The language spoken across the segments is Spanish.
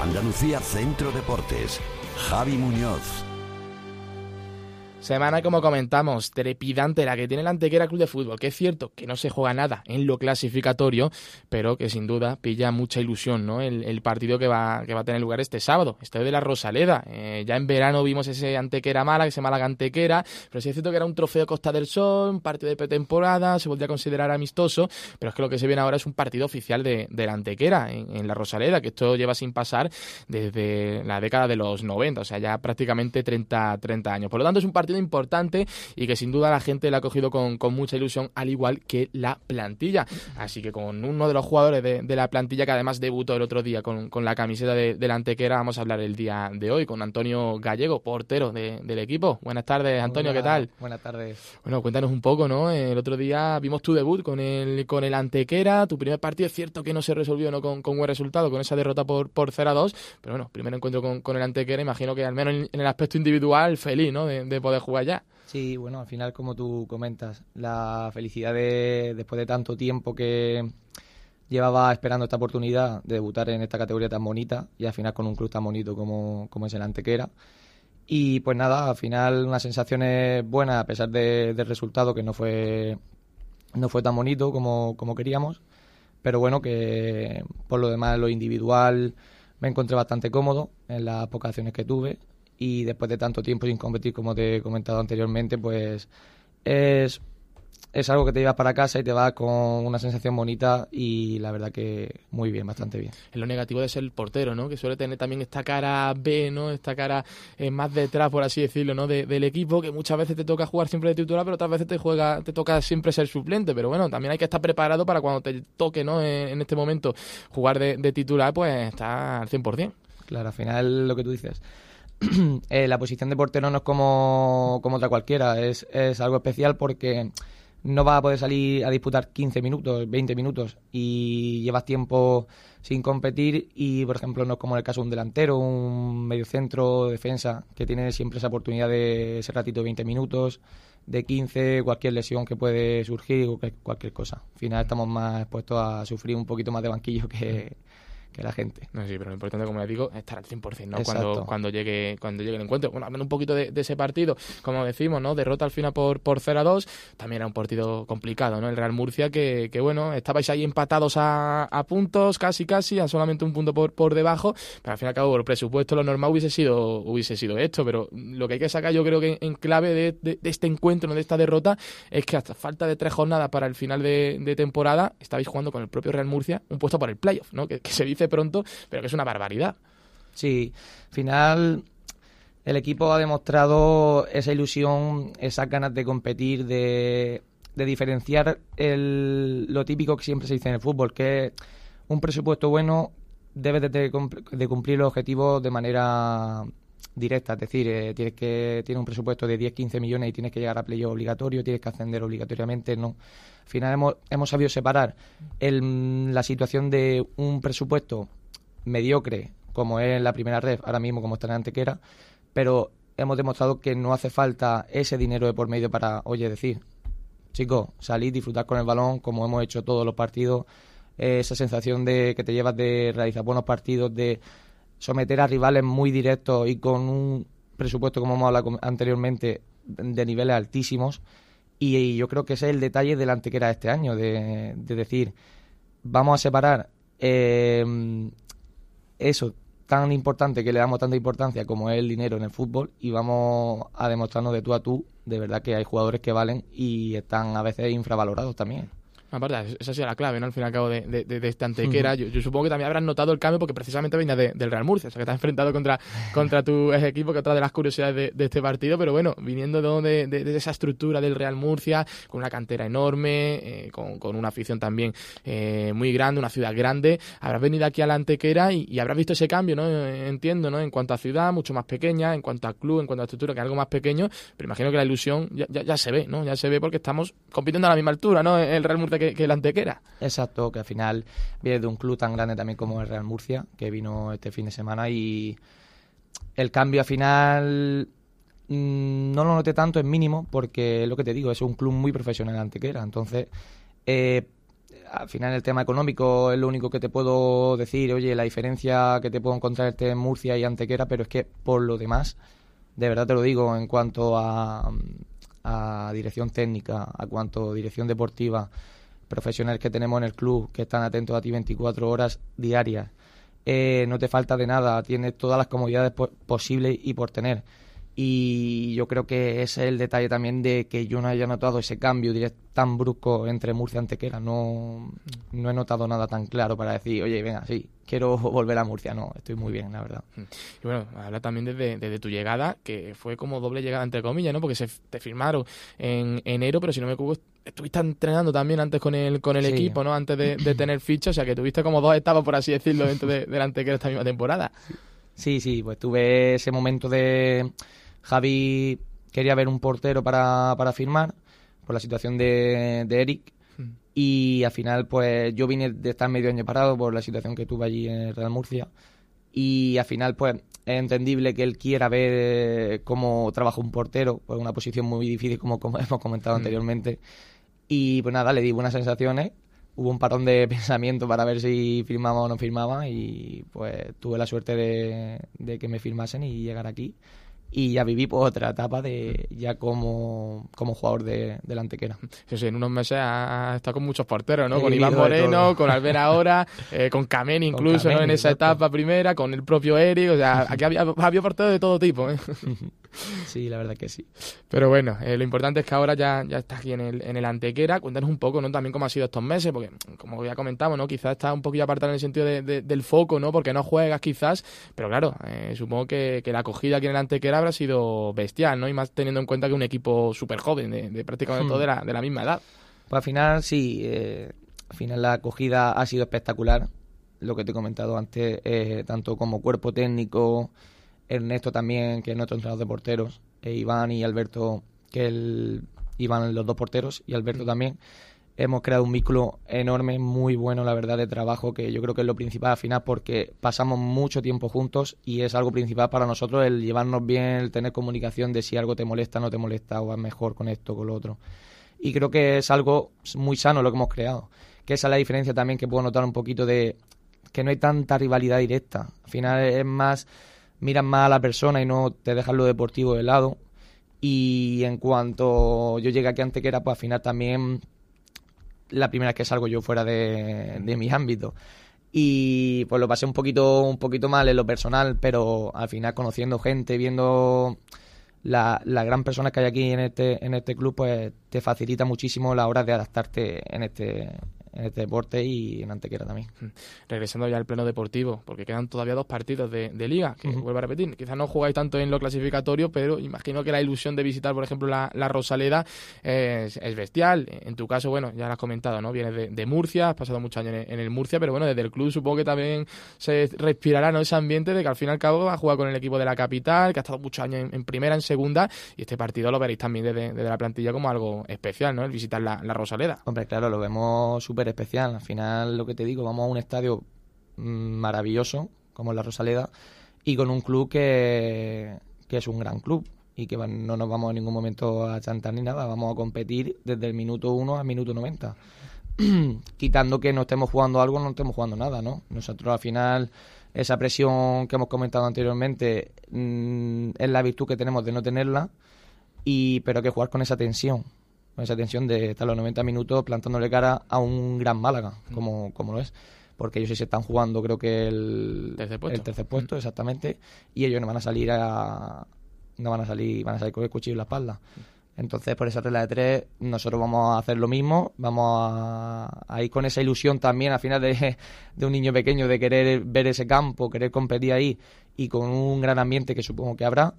Andalucía Centro Deportes. Javi Muñoz. Semana, como comentamos, trepidante la que tiene el Antequera Club de Fútbol, que es cierto que no se juega nada en lo clasificatorio, pero que sin duda pilla mucha ilusión, ¿no? El partido que va a tener lugar este sábado, Estadio de la Rosaleda. Ya en verano vimos ese Antequera Málaga, ese Málaga Antequera, pero sí es cierto que era un trofeo Costa del Sol, un partido de pretemporada, se podría considerar amistoso, pero es que lo que se viene ahora es un partido oficial de la Antequera en la Rosaleda, que esto lleva sin pasar desde la década de los 90, o sea, ya prácticamente 30 años. Por lo tanto, es un partido importante y que sin duda la gente la ha cogido con mucha ilusión, al igual que la plantilla. Así que con uno de los jugadores de la plantilla, que además debutó el otro día con la camiseta de la Antequera, vamos a hablar el día de hoy con Antonio Gallego, portero del equipo. Buenas tardes, Antonio. Hola, ¿qué tal? Buenas tardes. Bueno, cuéntanos un poco, ¿no? El otro día vimos tu debut con el Antequera, tu primer partido. Es cierto que no se resolvió, ¿no? con buen resultado, con esa derrota por 0-2, pero bueno, primer encuentro con el Antequera, imagino que al menos en el aspecto individual feliz, ¿no? De poder jugar ya. Sí, bueno, al final, como tú comentas, la felicidad después de tanto tiempo que llevaba esperando esta oportunidad de debutar en esta categoría tan bonita y al final con un club tan bonito como es el Antequera. Y pues nada, al final unas sensaciones buenas a pesar del resultado, que no fue tan bonito como queríamos, pero bueno, que por lo demás, lo individual, me encontré bastante cómodo en las pocas acciones que tuve. Y después de tanto tiempo sin competir, como te he comentado anteriormente, pues es algo que te llevas para casa y te vas con una sensación bonita y la verdad que muy bien, bastante bien. Es lo negativo de ser el portero, ¿no? Que suele tener también esta cara B, ¿no? Esta cara más detrás, por así decirlo, ¿no? Del equipo, que muchas veces te toca jugar siempre de titular, pero otras veces te toca siempre ser suplente. Pero bueno, también hay que estar preparado para cuando te toque, ¿no? En este momento jugar de titular, pues estar al 100%. Claro, al final lo que tú dices. La posición de portero no es como otra cualquiera, es algo especial porque no vas a poder salir a disputar 15 minutos, 20 minutos y llevas tiempo sin competir y, por ejemplo, no es como en el caso de un delantero, un mediocentro, defensa, que tiene siempre esa oportunidad de ese ratito de 20 minutos, de 15, cualquier lesión que puede surgir o cualquier cosa. Al final estamos más expuestos a sufrir un poquito más de banquillo que la gente. No, sí, pero lo importante, como les digo, es estar al 100%, ¿no? Cuando llegue el encuentro. Bueno, hablando un poquito de ese partido, como decimos, ¿no? Derrota al final por 0-2, también era un partido complicado, ¿no? El Real Murcia que bueno, estabais ahí empatados a puntos, casi, a solamente un punto por debajo, pero al fin y al cabo, por presupuesto, lo normal hubiese sido esto, pero lo que hay que sacar, yo creo que en clave de este encuentro, ¿no? De esta derrota, es que hasta falta de 3 jornadas para el final de temporada, estabais jugando con el propio Real Murcia un puesto por el playoff, ¿no? Que se dice pronto, pero que es una barbaridad. Sí, al final el equipo ha demostrado esa ilusión, esas ganas de competir, de diferenciar lo típico que siempre se dice en el fútbol, que un presupuesto bueno debe de cumplir los objetivos de manera directa, es decir, tienes un presupuesto de 10-15 millones y tienes que llegar a playoff obligatorio, tienes que ascender obligatoriamente, no. Al final hemos sabido separar la situación de un presupuesto mediocre, como es la primera red, ahora mismo como está en Antequera, pero hemos demostrado que no hace falta ese dinero de por medio para, decir, chicos, salir, disfrutar con el balón, como hemos hecho todos los partidos, esa sensación de que te llevas de realizar buenos partidos, de someter a rivales muy directos y con un presupuesto, como hemos hablado anteriormente, de niveles altísimos. Y yo creo que ese es el detalle del Antequera de este año, de decir, vamos a separar eso tan importante, que le damos tanta importancia como es el dinero en el fútbol, y vamos a demostrarnos de tú a tú, de verdad que hay jugadores que valen y están a veces infravalorados también. Aparte, esa ha sido la clave, ¿no? Al fin y al cabo de esta Antequera. Yo supongo que también habrás notado el cambio porque precisamente venía del Real Murcia, o sea que te has enfrentado contra tu ex equipo, que otra de las curiosidades de este partido, pero bueno, viniendo de esa estructura del Real Murcia, con una cantera enorme, con una afición también muy grande, una ciudad grande, habrás venido aquí a la Antequera y habrás visto ese cambio, ¿no? Entiendo, ¿no? En cuanto a ciudad, mucho más pequeña, en cuanto a club, en cuanto a estructura, que es algo más pequeño, pero imagino que la ilusión ya se ve, ¿no? Ya se ve porque estamos compitiendo a la misma altura, ¿no? El Real Murcia que el Antequera. Exacto, que al final viene de un club tan grande también como el Real Murcia, que vino este fin de semana, y el cambio al final no lo noté tanto, es mínimo, porque es lo que te digo, es un club muy profesional, Antequera, entonces al final el tema económico es lo único que te puedo decir. Oye, la diferencia que te puedo encontrar entre Murcia y Antequera, pero es que por lo demás, de verdad te lo digo, en cuanto a dirección técnica, a cuanto a dirección deportiva, profesionales que tenemos en el club, que están atentos a ti 24 horas diarias, no te falta de nada, tienes todas las comodidades posibles y por tener. Y yo creo que ese es el detalle también de que yo no haya notado ese cambio tan brusco entre Murcia y Antequera. No he notado nada tan claro para decir, oye, venga, sí, quiero volver a Murcia. No, estoy muy bien, la verdad. Y bueno, habla también desde tu llegada, que fue como doble llegada, entre comillas, ¿no? Porque te firmaron en enero, pero si no me equivoco, estuviste entrenando también antes con el sí, equipo, ¿no? Antes de tener ficha, o sea que tuviste como 2 etapas, por así decirlo, dentro del Antequera esta misma temporada. Sí, pues tuve ese momento de... Javi quería ver un portero para firmar por la situación de Eric y al final pues yo vine de estar medio año parado por la situación que tuve allí en el Real Murcia y al final pues es entendible que él quiera ver cómo trabaja un portero, pues una posición muy difícil como hemos comentado anteriormente y pues nada, le di buenas sensaciones. Hubo un parón de pensamiento para ver si firmaba o no firmaba y pues tuve la suerte de que me firmasen y llegar aquí. Y ya viví por otra etapa de ya como jugador de la Antequera. Sí, en unos meses has estado con muchos porteros, ¿no? Con Iván Moreno, con Albert ahora, con Kameni incluso, ¿no? En esa etapa primera, con el propio Eric, o sea, aquí había porteros de todo tipo, ¿eh? Sí, la verdad que sí. Pero bueno, lo importante es que ahora ya estás aquí en el Antequera. Cuéntanos un poco, ¿no? También cómo ha sido estos meses, porque como ya comentamos, ¿no? Quizás estás un poquillo apartado en el sentido del foco, ¿no? Porque no juegas quizás, pero claro, supongo que la acogida aquí en el Antequera habrá sido bestial, ¿no? Y más teniendo en cuenta que es un equipo súper joven, de prácticamente todo de la misma edad. Pues al final sí, al final la acogida ha sido espectacular, lo que te he comentado antes, tanto como cuerpo técnico, Ernesto también, que es nuestro entrenador de porteros, Iván y Alberto, Iván los 2 porteros y Alberto también. Hemos creado un vínculo enorme, muy bueno, la verdad, de trabajo, que yo creo que es lo principal al final, porque pasamos mucho tiempo juntos y es algo principal para nosotros el llevarnos bien, el tener comunicación de si algo te molesta, no te molesta, o vas mejor con esto, con lo otro. Y creo que es algo muy sano lo que hemos creado, que esa es la diferencia también que puedo notar un poquito de que no hay tanta rivalidad directa. Al final es más, miras más a la persona y no te dejas lo deportivo de lado. Y en cuanto yo llegué aquí a Antequera, pues al final también la primera vez que salgo yo fuera de mi ámbito y pues lo pasé un poquito mal en lo personal, pero al final conociendo gente, viendo la gran persona que hay aquí en este club, pues te facilita muchísimo la hora de adaptarte en este deporte y en Antequera también. Regresando ya al pleno deportivo, porque quedan todavía 2 partidos de liga, que vuelvo a repetir, quizás no jugáis tanto en lo clasificatorio, pero imagino que la ilusión de visitar, por ejemplo, la Rosaleda es bestial. En tu caso, bueno, ya lo has comentado, ¿no? Vienes de Murcia, has pasado muchos años en el Murcia, pero bueno, desde el club supongo que también se respirará, ¿no? Ese ambiente de que al fin y al cabo vas a jugar con el equipo de la capital, que ha estado muchos años en primera, en segunda, y este partido lo veréis también desde la plantilla como algo especial, ¿no? El visitar la Rosaleda. Hombre, claro, lo vemos súper especial. Al final, lo que te digo, vamos a un estadio maravilloso como la Rosaleda y con un club que es un gran club y que no nos vamos en ningún momento a chantar ni nada, vamos a competir desde el minuto 1 al minuto 90. Quitando que no estemos jugando algo, no estemos jugando nada, ¿no? Nosotros al final, esa presión que hemos comentado anteriormente es la virtud que tenemos de no tenerla, pero hay que jugar con esa tensión de estar los 90 minutos plantándole cara a un gran Málaga, como lo es. Porque ellos sí se están jugando, creo que el tercer puesto, exactamente, y ellos no van a salir van a salir con el cuchillo en la espalda. Entonces, por esa regla de 3, nosotros vamos a hacer lo mismo, vamos a ir con esa ilusión también, al final de un niño pequeño, de querer ver ese campo, querer competir ahí, y con un gran ambiente que supongo que habrá,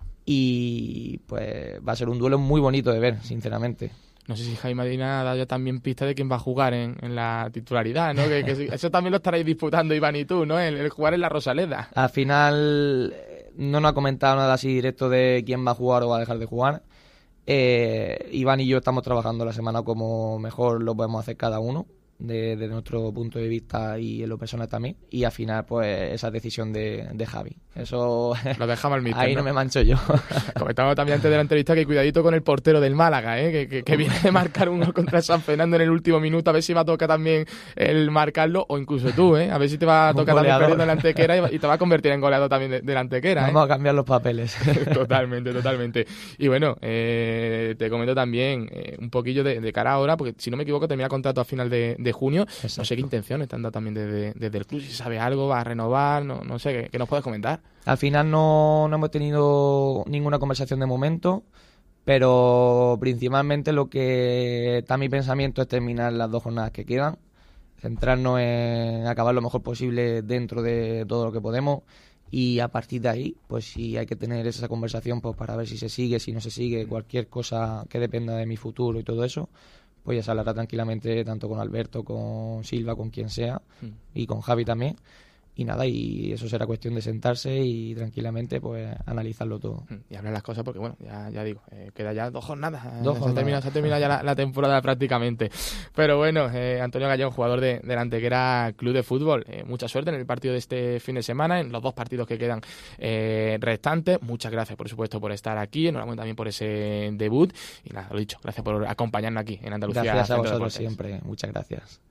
y pues va a ser un duelo muy bonito de ver, sinceramente. No sé si Jaime Medina ha dado ya también pista de quién va a jugar en la titularidad, ¿no? Que eso también lo estaréis disputando Iván y tú, ¿no? El jugar en la Rosaleda. Al final no nos ha comentado nada así directo de quién va a jugar o va a dejar de jugar. Iván y yo estamos trabajando la semana como mejor lo podemos hacer cada uno. desde nuestro punto de vista y en lo personal también. Y al final, pues, esa decisión de Javi. Eso lo dejamos al míster, ahí no me mancho yo. Comentamos también antes de la entrevista que cuidadito con el portero del Málaga, que viene de marcar un gol contra San Fernando en el último minuto, a ver si va a tocar también el marcarlo, o incluso tú, a ver si te va a tocar también perdiendo en Antequera y te va a convertir en goleador también de la Antequera. Vamos a cambiar los papeles. Totalmente. Y bueno, te comento también un poquillo de cara ahora, porque si no me equivoco termina contrato a final de junio. Exacto. No sé qué intenciones te han dado también desde el club, si sabes algo, va a renovar, no sé, ¿qué nos puedes comentar? Al final no hemos tenido ninguna conversación de momento, pero principalmente lo que está en mi pensamiento es terminar las 2 jornadas que quedan, centrarnos en acabar lo mejor posible dentro de todo lo que podemos, y a partir de ahí, pues si hay que tener esa conversación pues para ver si se sigue, si no se sigue, cualquier cosa que dependa de mi futuro y todo eso, pues ya se hablará tranquilamente tanto con Alberto, con Silva, con quien sea, y con Javi también. Y nada, y eso será cuestión de sentarse y tranquilamente pues analizarlo todo. Y hablar las cosas porque, bueno, ya digo, queda ya 2 jornadas. Se ha terminado ya la temporada prácticamente. Pero bueno, Antonio Gallón, jugador de la Antequera Club de Fútbol, mucha suerte en el partido de este fin de semana, en los 2 partidos que quedan restantes. Muchas gracias, por supuesto, por estar aquí. Enhorabuena también por ese debut. Y nada, lo dicho, gracias por acompañarnos aquí en Andalucía. Gracias a vosotros siempre. Muchas gracias.